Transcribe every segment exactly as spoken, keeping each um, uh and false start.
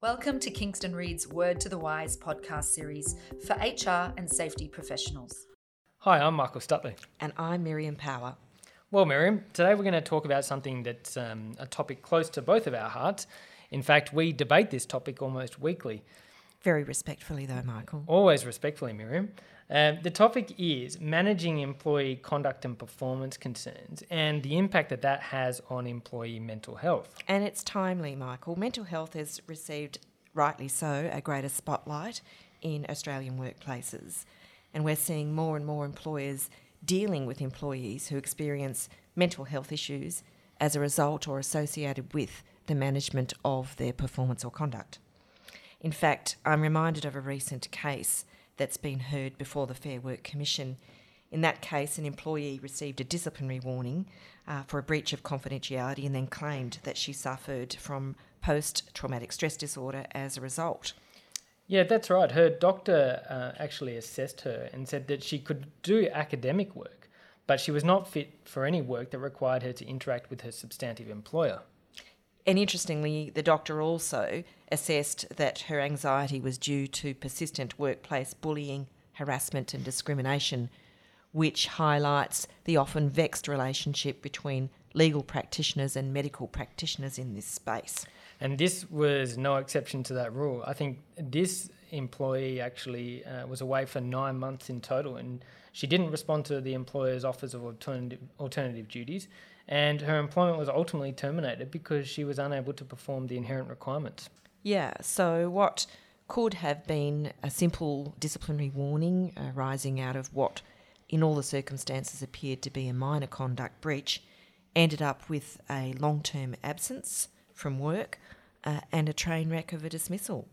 Welcome to Kingston Reid's Word to the Wise podcast series for H R and safety professionals. Hi, I'm Michael Stutley. And I'm Miriam Power. Well, Miriam, today we're going to talk about something that's um, a topic close to both of our hearts. In fact, we debate this topic almost weekly. Very respectfully though, Michael. Always respectfully, Miriam. Uh, the topic is managing employee conduct and performance concerns and the impact that that has on employee mental health. And it's timely, Michael. Mental health has received, rightly so, a greater spotlight in Australian workplaces. And we're seeing more and more employers dealing with employees who experience mental health issues as a result or associated with the management of their performance or conduct. In fact, I'm reminded of a recent case that's been heard before the Fair Work Commission. In that case, an employee received a disciplinary warning uh, for a breach of confidentiality and then claimed that she suffered from post-traumatic stress disorder as a result. Yeah, that's right. Her doctor uh, actually assessed her and said that she could do academic work, but she was not fit for any work that required her to interact with her substantive employer. And interestingly, the doctor also assessed that her anxiety was due to persistent workplace bullying, harassment and discrimination, which highlights the often vexed relationship between legal practitioners and medical practitioners in this space. And this was no exception to that rule. I think this employee actually uh, was away for nine months in total, and she didn't respond to the employer's offers of alternative, alternative duties, and her employment was ultimately terminated because she was unable to perform the inherent requirements. Yeah, so what could have been a simple disciplinary warning arising out of what in all the circumstances appeared to be a minor conduct breach ended up with a long-term absence from work uh, and a train wreck of a dismissal.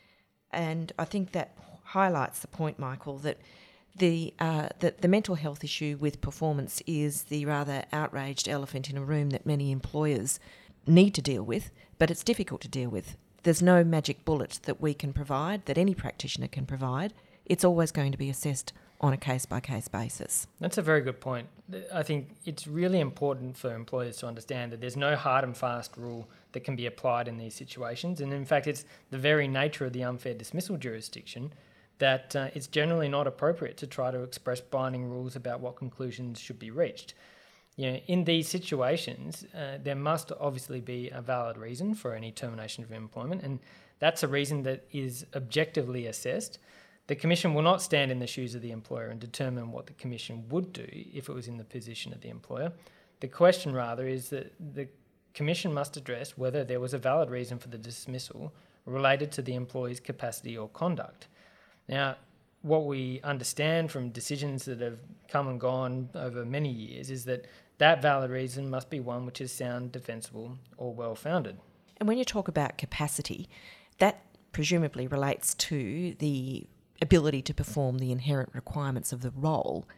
And I think that highlights the point, Michael, that the, uh, that the mental health issue with performance is the rather outraged elephant in a room that many employers need to deal with, but it's difficult to deal with. There's no magic bullet that we can provide, that any practitioner can provide. It's always going to be assessed on a case-by-case basis. That's a very good point. I think it's really important for employers to understand that there's no hard and fast rule that can be applied in these situations. And in fact, it's the very nature of the unfair dismissal jurisdiction that uh, it's generally not appropriate to try to express binding rules about what conclusions should be reached. You know, in these situations, uh, there must obviously be a valid reason for any termination of employment, and that's a reason that is objectively assessed. The Commission will not stand in the shoes of the employer and determine what the Commission would do if it was in the position of the employer. The question, rather, is that the Commission must address whether there was a valid reason for the dismissal related to the employee's capacity or conduct. Now, what we understand from decisions that have come and gone over many years is that that valid reason must be one which is sound, defensible, or well-founded. And when you talk about capacity, that presumably relates to the ability to perform the inherent requirements of the role.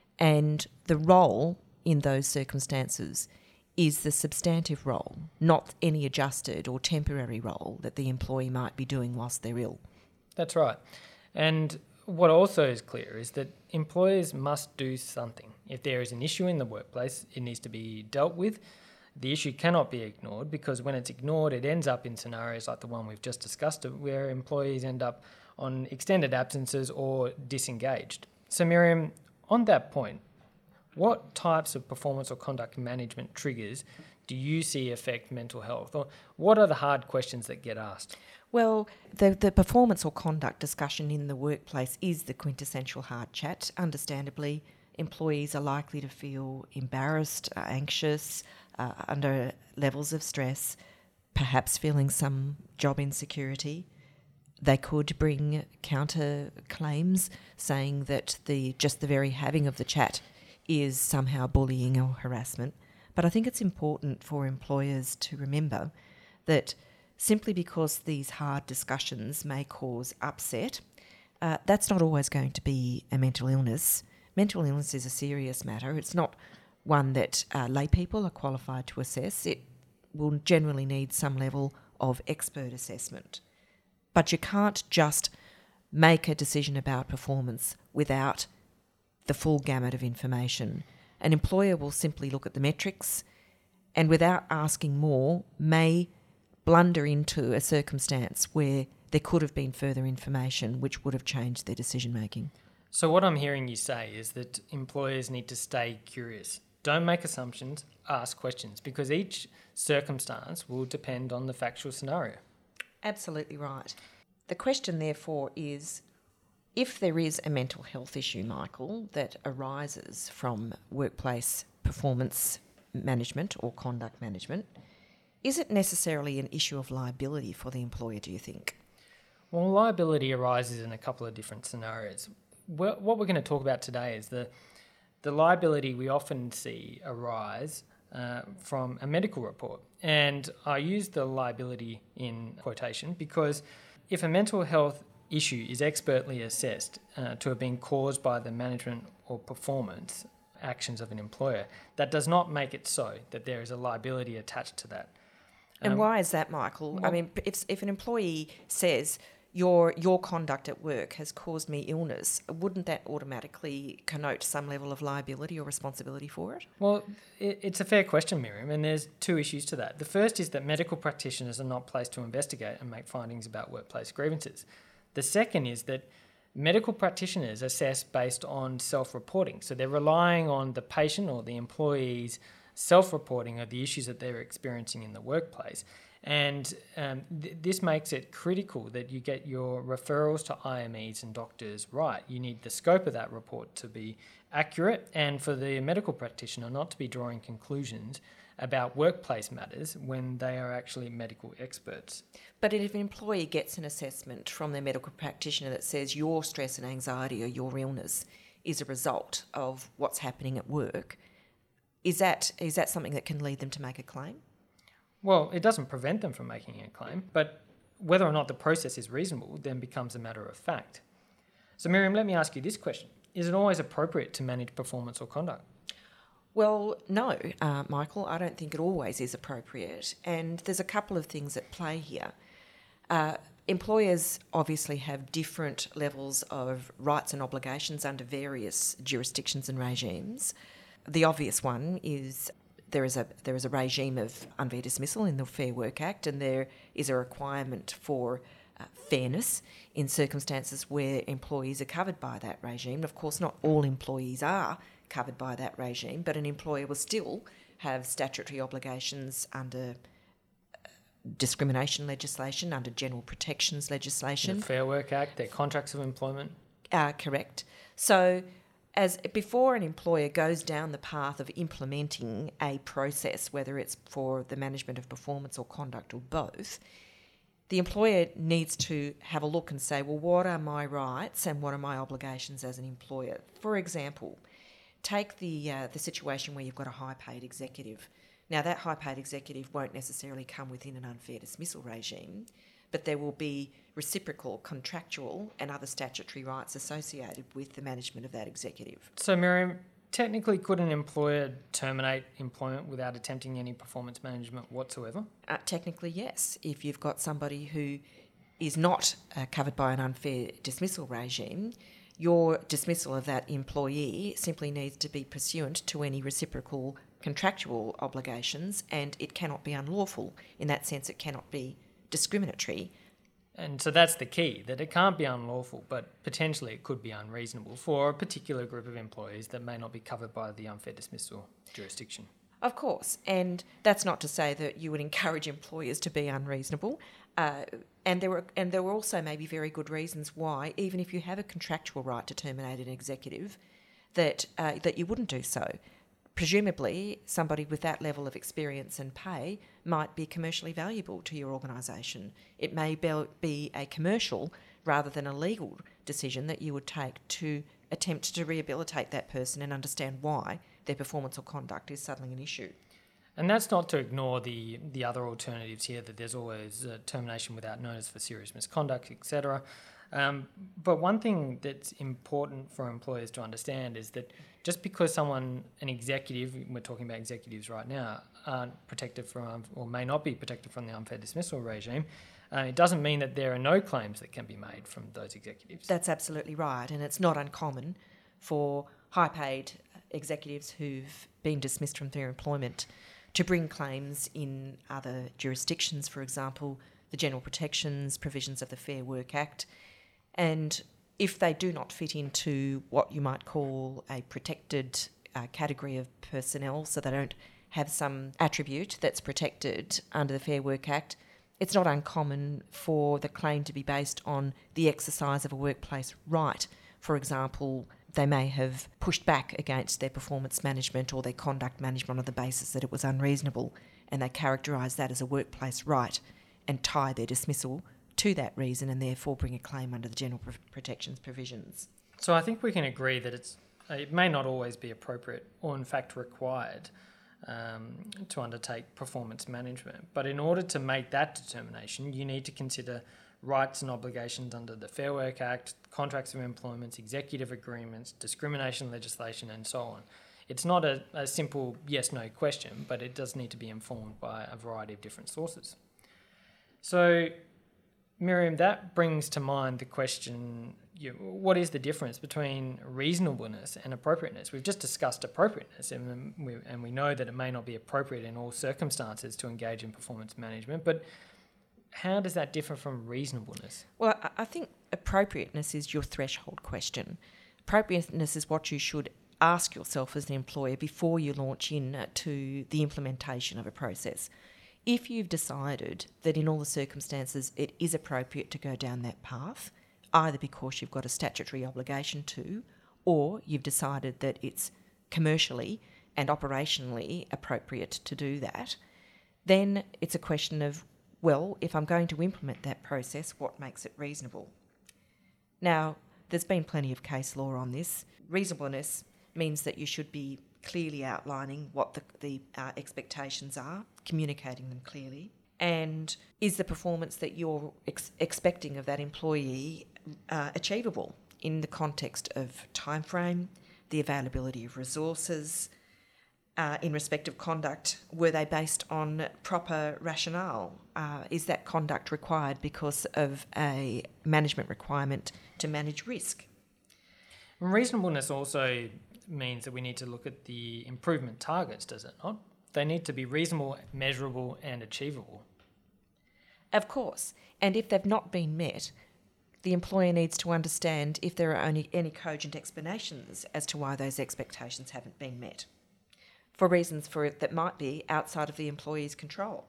And the role in those circumstances is the substantive role, not any adjusted or temporary role that the employee might be doing whilst they're ill. That's right. And what also is clear is that employers must do something. If there is an issue in the workplace, it needs to be dealt with. The issue cannot be ignored, because when it's ignored, it ends up in scenarios like the one we've just discussed, where employees end up on extended absences or disengaged. So Miriam, on that point, what types of performance or conduct management triggers do you see affect mental health? Or what are the hard questions that get asked? Well, the, the performance or conduct discussion in the workplace is the quintessential hard chat. Understandably, employees are likely to feel embarrassed, uh, anxious, uh, under levels of stress, perhaps feeling some job insecurity. They could bring counter claims saying that the just the very having of the chat is somehow bullying or harassment. But I think it's important for employers to remember that simply because these hard discussions may cause upset, uh, that's not always going to be a mental illness. Mental illness is a serious matter. It's not one that uh, lay people are qualified to assess. It will generally need some level of expert assessment. But you can't just make a decision about performance without the full gamut of information. An employer will simply look at the metrics and without asking more may blunder into a circumstance where there could have been further information which would have changed their decision making. So what I'm hearing you say is that employers need to stay curious. Don't make assumptions, ask questions, because each circumstance will depend on the factual scenario. Absolutely right. The question, therefore, is if there is a mental health issue, Michael, that arises from workplace performance management or conduct management, is it necessarily an issue of liability for the employer, do you think? Well, liability arises in a couple of different scenarios. What we're going to talk about today is the the liability we often see arise uh, from a medical report. And I use the liability in quotation because if a mental health issue is expertly assessed uh, to have been caused by the management or performance actions of an employer, that does not make it so that there is a liability attached to that. And um, why is that, Michael? well, I mean, if, if an employee says, Your your conduct at work has caused me illness, wouldn't that automatically connote some level of liability or responsibility for it? Well, it, it's a fair question, Miriam, and there's two issues to that. The first is that medical practitioners are not placed to investigate and make findings about workplace grievances. The second is that medical practitioners assess based on self-reporting. So they're relying on the patient or the employee's self-reporting of the issues that they're experiencing in the workplace. And um, th- this makes it critical that you get your referrals to I M Es and doctors right. You need the scope of that report to be accurate and for the medical practitioner not to be drawing conclusions about workplace matters when they are actually medical experts. But if an employee gets an assessment from their medical practitioner that says your stress and anxiety or your illness is a result of what's happening at work, is that is that something that can lead them to make a claim? Well, it doesn't prevent them from making a claim, but whether or not the process is reasonable then becomes a matter of fact. So Miriam, let me ask you this question. Is it always appropriate to manage performance or conduct? Well, no, uh, Michael, I don't think it always is appropriate. And there's a couple of things at play here. Uh, employers obviously have different levels of rights and obligations under various jurisdictions and regimes. The obvious one is There is a there is a regime of unfair dismissal in the Fair Work Act, and there is a requirement for uh, fairness in circumstances where employees are covered by that regime. Of course, not all employees are covered by that regime, but an employer will still have statutory obligations under discrimination legislation, under general protections legislation. The Fair Work Act, their contracts of employment. Uh, correct. So as before an employer goes down the path of implementing a process, whether it's for the management of performance or conduct or both, the employer needs to have a look and say, well, what are my rights and what are my obligations as an employer? For example, take the uh, the situation where you've got a high-paid executive. Now, that high-paid executive won't necessarily come within an unfair dismissal regime, but there will be reciprocal, contractual and other statutory rights associated with the management of that executive. So, Miriam, technically could an employer terminate employment without attempting any performance management whatsoever? Uh, technically, yes. If you've got somebody who is not uh, covered by an unfair dismissal regime, your dismissal of that employee simply needs to be pursuant to any reciprocal contractual obligations, and it cannot be unlawful. In that sense, it cannot be discriminatory. And so that's the key, that it can't be unlawful, but potentially it could be unreasonable for a particular group of employees that may not be covered by the unfair dismissal jurisdiction. Of course, and that's not to say that you would encourage employers to be unreasonable. Uh, and there were and there were also maybe very good reasons why, even if you have a contractual right to terminate an executive, that uh, that you wouldn't do so. Presumably, somebody with that level of experience and pay might be commercially valuable to your organisation. It may be a commercial rather than a legal decision that you would take to attempt to rehabilitate that person and understand why their performance or conduct is suddenly an issue. And that's not to ignore the, the other alternatives here, that there's always uh, termination without notice for serious misconduct, et cetera. Um, but one thing that's important for employers to understand is that just because someone, an executive, we're talking about executives right now, aren't protected from or may not be protected from the unfair dismissal regime, uh, it doesn't mean that there are no claims that can be made from those executives. That's absolutely right, and it's not uncommon for high-paid executives who've been dismissed from their employment to bring claims in other jurisdictions, for example, the General Protections provisions of the Fair Work Act. And if they do not fit into what you might call a protected uh, category of personnel, so they don't have some attribute that's protected under the Fair Work Act, it's not uncommon for the claim to be based on the exercise of a workplace right. For example, they may have pushed back against their performance management or their conduct management on the basis that it was unreasonable, and they characterise that as a workplace right and tie their dismissal to that reason and therefore bring a claim under the General Protections provisions. So I think we can agree that it's it may not always be appropriate or in fact required um, to undertake performance management, but in order to make that determination, you need to consider rights and obligations under the Fair Work Act, contracts of employment, executive agreements, discrimination legislation, and so on. It's not a, a simple yes-no question, but it does need to be informed by a variety of different sources. So, Miriam, that brings to mind the question, you, what is the difference between reasonableness and appropriateness? We've just discussed appropriateness, and we, and we know that it may not be appropriate in all circumstances to engage in performance management, but how does that differ from reasonableness? Well, I think appropriateness is your threshold question. Appropriateness is what you should ask yourself as an employer before you launch in to the implementation of a process. If you've decided that in all the circumstances it is appropriate to go down that path, either because you've got a statutory obligation to, or you've decided that it's commercially and operationally appropriate to do that, then it's a question of, well, if I'm going to implement that process, what makes it reasonable? Now, there's been plenty of case law on this. Reasonableness means that you should be clearly outlining what the, the uh, expectations are, communicating them clearly, and is the performance that you're ex- expecting of that employee uh, achievable in the context of time frame, the availability of resources, uh, in respect of conduct, were they based on proper rationale? Uh, is that conduct required because of a management requirement to manage risk? Reasonableness also means that we need to look at the improvement targets, does it not? They need to be reasonable, measurable and achievable. Of course. And if they've not been met, the employer needs to understand if there are only any cogent explanations as to why those expectations haven't been met, for reasons for it that might be outside of the employee's control.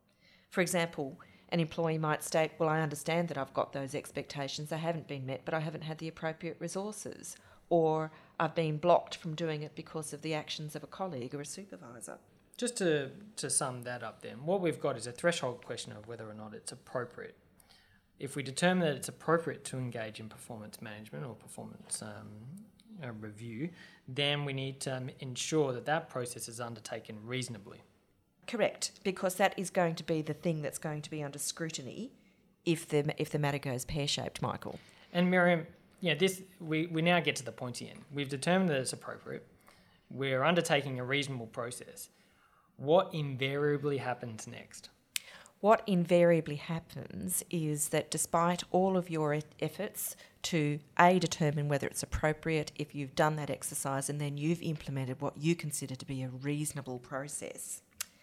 For example, an employee might state, well, I understand that I've got those expectations, they haven't been met, but I haven't had the appropriate resources, or I've been blocked from doing it because of the actions of a colleague or a supervisor. Just to, to sum that up then, what we've got is a threshold question of whether or not it's appropriate. If we determine that it's appropriate to engage in performance management or performance um, uh, review, then we need to um, ensure that that process is undertaken reasonably. Correct, because that is going to be the thing that's going to be under scrutiny if the if the matter goes pear-shaped, Michael. And Miriam, yeah, this we, we now get to the pointy end. We've determined that it's appropriate. We're undertaking a reasonable process. What invariably happens next? What invariably happens is that despite all of your efforts to A, determine whether it's appropriate, if you've done that exercise and then you've implemented what you consider to be a reasonable process,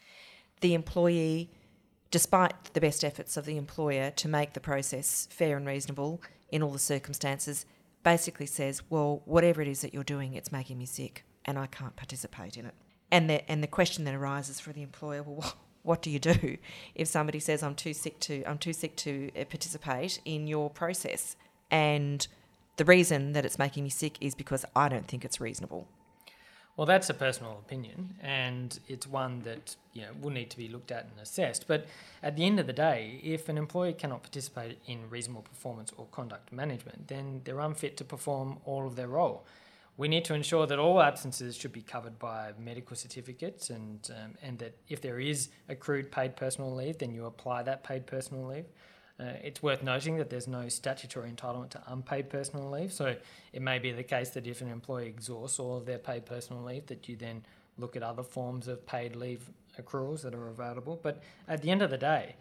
the employee, despite the best efforts of the employer to make the process fair and reasonable in all the circumstances, basically says, well, whatever it is that you're doing, it's making me sick and I can't participate in it. And the, and the question then arises for the employer, well, what, what do you do if somebody says, I'm too sick to I'm too sick to participate in your process, and the reason that it's making me sick is because I don't think it's reasonable? Well, that's a personal opinion, and it's one that, you know, will need to be looked at and assessed. But at the end of the day, if an employee cannot participate in reasonable performance or conduct management, then they're unfit to perform all of their role. We need to ensure that all absences should be covered by medical certificates, and um, and that if there is accrued paid personal leave, then you apply that paid personal leave. Uh, it's worth noting that there's no statutory entitlement to unpaid personal leave, so it may be the case that if an employee exhausts all of their paid personal leave, that you then look at other forms of paid leave accruals that are available. But at the end of the day,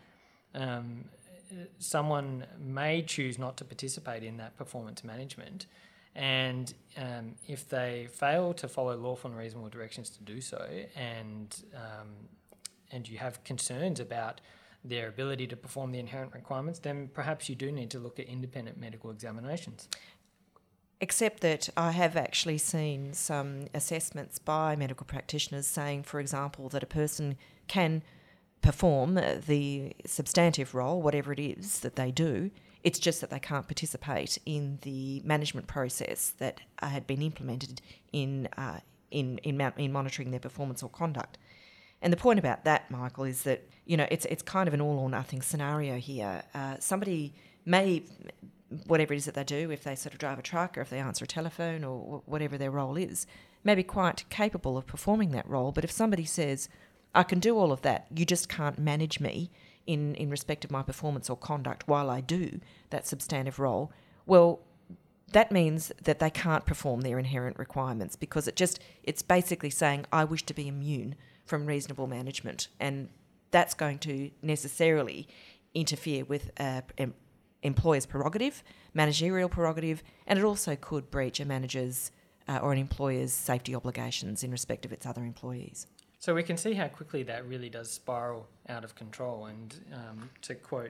um, someone may choose not to participate in that performance management, and um, if they fail to follow lawful and reasonable directions to do so, and um, and you have concerns about their ability to perform the inherent requirements, then perhaps you do need to look at independent medical examinations. Except that I have actually seen some assessments by medical practitioners saying, for example, that a person can perform the substantive role, whatever it is that they do. It's just that they can't participate in the management process that had been implemented in uh, in, in in monitoring their performance or conduct. And the point about that, Michael, is that, you know, it's it's kind of an all or nothing scenario here. Uh, somebody may, whatever it is that they do, if they sort of drive a truck or if they answer a telephone or whatever their role is, may be quite capable of performing that role. But if somebody says, I can do all of that, you just can't manage me in, in respect of my performance or conduct while I do that substantive role, well, that means that they can't perform their inherent requirements, because it just it's basically saying, I wish to be immune from reasonable management, and that's going to necessarily interfere with an em- employer's prerogative, managerial prerogative, and it also could breach a manager's uh, or an employer's safety obligations in respect of its other employees. So we can see how quickly that really does spiral out of control. And um, to quote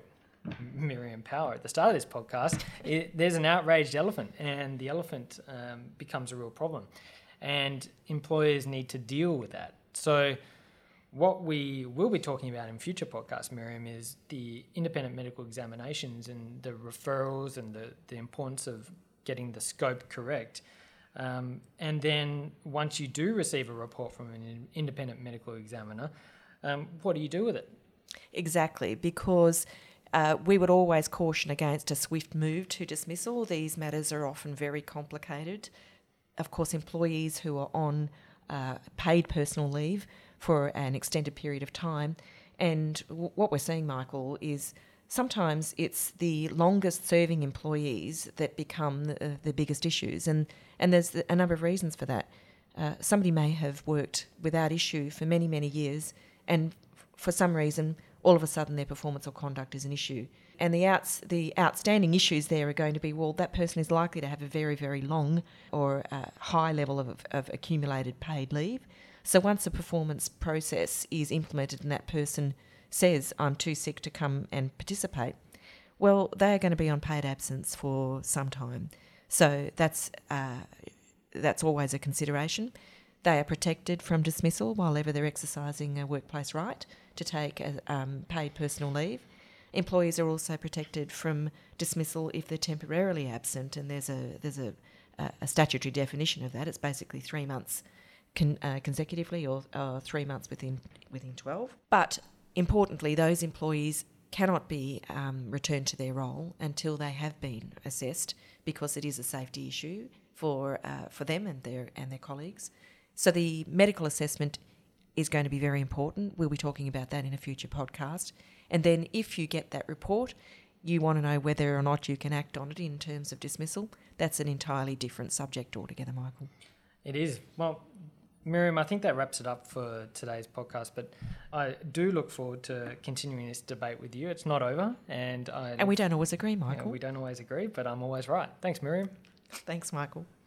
Miriam Power at the start of this podcast, it, there's an outraged elephant, and the elephant um, becomes a real problem. And employers need to deal with that. So what we will be talking about in future podcasts, Miriam, is the independent medical examinations and the referrals and the, the importance of getting the scope correct. Um, and then once you do receive a report from an independent medical examiner, um, what do you do with it? Exactly, because uh, we would always caution against a swift move to dismissal. These matters are often very complicated. Of course, employees who are on uh, paid personal leave for an extended period of time, and w- what we're seeing, Michael, is sometimes it's the longest serving employees that become the, the biggest issues, and, and there's a number of reasons for that. Uh, somebody may have worked without issue for many, many years, and f- for some reason, all of a sudden their performance or conduct is an issue. And the outs, the outstanding issues there are going to be, well, that person is likely to have a very, very long or uh, high level of, of accumulated paid leave. So once a performance process is implemented and that person says, I'm too sick to come and participate, well, they are going to be on paid absence for some time. So that's uh, that's always a consideration. They are protected from dismissal while ever they're exercising a workplace right to take a, um, paid personal leave. Employees are also protected from dismissal if they're temporarily absent, and there's a there's a, a statutory definition of that. It's basically three months con, uh, consecutively or uh, three months within within twelve. But importantly, those employees cannot be um, returned to their role until they have been assessed, because it is a safety issue for uh, for them and their and their colleagues. So the medical assessment is going to be very important. We'll be talking about that in a future podcast. And then if you get that report, you want to know whether or not you can act on it in terms of dismissal. That's an entirely different subject altogether, Michael. It is. Well, Miriam, I think that wraps it up for today's podcast, but I do look forward to continuing this debate with you. It's not over, and I... And we don't always agree, You know, Michael. we don't always agree, but I'm always right. Thanks, Miriam. Thanks, Michael.